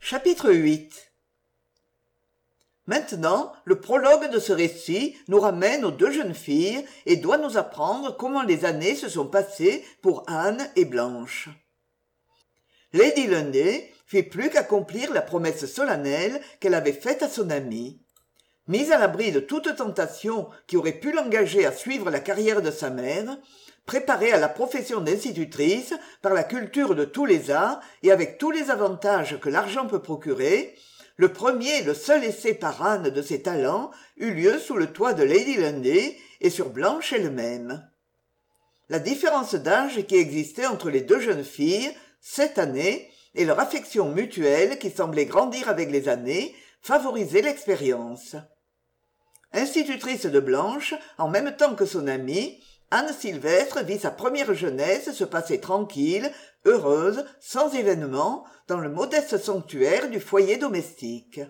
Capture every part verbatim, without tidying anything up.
Chapitre huit. Maintenant, le prologue de ce récit nous ramène aux deux jeunes filles et doit nous apprendre comment les années se sont passées pour Anne et Blanche. Lady Lunday fit plus qu'accomplir la promesse solennelle qu'elle avait faite à son amie. Mise à l'abri de toute tentation qui aurait pu l'engager à suivre la carrière de sa mère, préparée à la profession d'institutrice par la culture de tous les arts et avec tous les avantages que l'argent peut procurer, le premier et le seul essai par Anne de ses talents eut lieu sous le toit de Lady Lunday et sur Blanche elle-même. La différence d'âge qui existait entre les deux jeunes filles, sept années, et leur affection mutuelle qui semblait grandir avec les années, favorisait l'expérience. Institutrice de Blanche, en même temps que son amie, Anne Sylvestre vit sa première jeunesse se passer tranquille, heureuse, sans événements, dans le modeste sanctuaire du foyer domestique.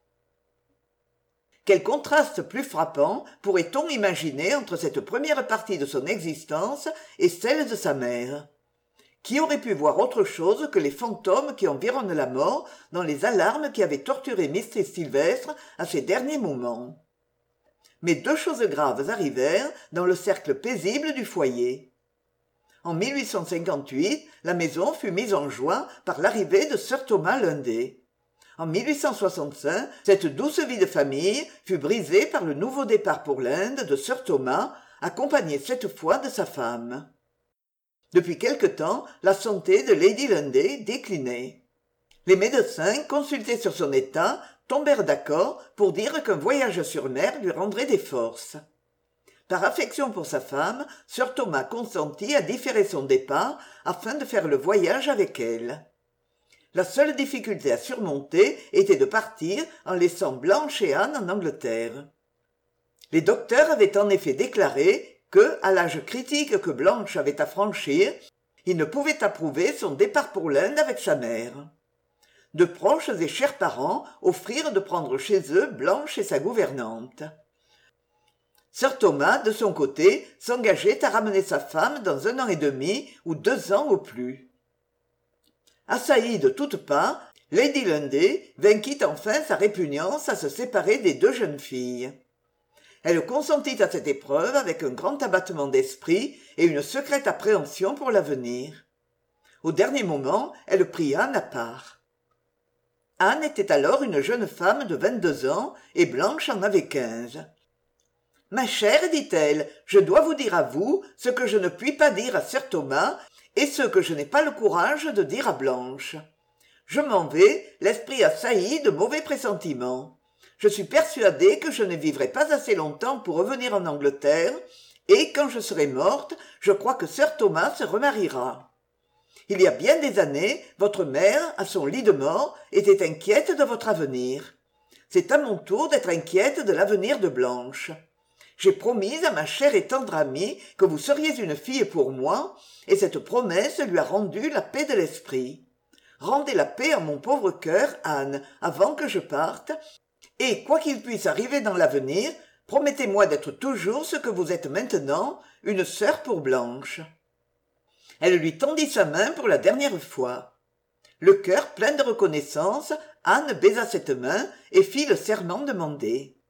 Quel contraste plus frappant pourrait-on imaginer entre cette première partie de son existence et celle de sa mère ? Qui aurait pu voir autre chose que les fantômes qui environnent la mort dans les alarmes qui avaient torturé mistress Sylvestre à ses derniers moments ? Mais deux choses graves arrivèrent dans le cercle paisible du foyer. En mille huit cent cinquante-huit, la maison fut mise en joie par l'arrivée de sir Thomas Lunday. En mille huit cent soixante-cinq, cette douce vie de famille fut brisée par le nouveau départ pour l'Inde de sir Thomas, accompagné cette fois de sa femme. Depuis quelque temps, la santé de Lady Lunday déclinait. Les médecins, consultés sur son état, tombèrent d'accord pour dire qu'un voyage sur mer lui rendrait des forces. Par affection pour sa femme, sir Thomas consentit à différer son départ afin de faire le voyage avec elle. La seule difficulté à surmonter était de partir en laissant Blanche et Anne en Angleterre. Les docteurs avaient en effet déclaré que, à l'âge critique que Blanche avait à franchir, ils ne pouvaient approuver son départ pour l'Inde avec sa mère. De proches et chers parents offrirent de prendre chez eux Blanche et sa gouvernante. sir Thomas, de son côté, s'engageait à ramener sa femme dans un an et demi ou deux ans au plus. Assaillie de toutes parts, Lady Lunday vainquit enfin sa répugnance à se séparer des deux jeunes filles. Elle consentit à cette épreuve avec un grand abattement d'esprit et une secrète appréhension pour l'avenir. Au dernier moment, elle prit Anne à part. Anne était alors une jeune femme de vingt-deux ans et Blanche en avait quinze. « Ma chère, dit-elle, je dois vous dire à vous ce que je ne puis pas dire à sir Thomas et ce que je n'ai pas le courage de dire à Blanche. Je m'en vais, l'esprit assailli de mauvais pressentiments. Je suis persuadée que je ne vivrai pas assez longtemps pour revenir en Angleterre et quand je serai morte, je crois que sir Thomas se remariera. Il y a bien des années, votre mère, à son lit de mort, était inquiète de votre avenir. C'est à mon tour d'être inquiète de l'avenir de Blanche. J'ai promis à ma chère et tendre amie que vous seriez une fille pour moi, et cette promesse lui a rendu la paix de l'esprit. Rendez la paix à mon pauvre cœur, Anne, avant que je parte, et quoi qu'il puisse arriver dans l'avenir, promettez-moi d'être toujours ce que vous êtes maintenant, une sœur pour Blanche. » Elle lui tendit sa main pour la dernière fois. Le cœur plein de reconnaissance, Anne baisa cette main et fit le serment demandé.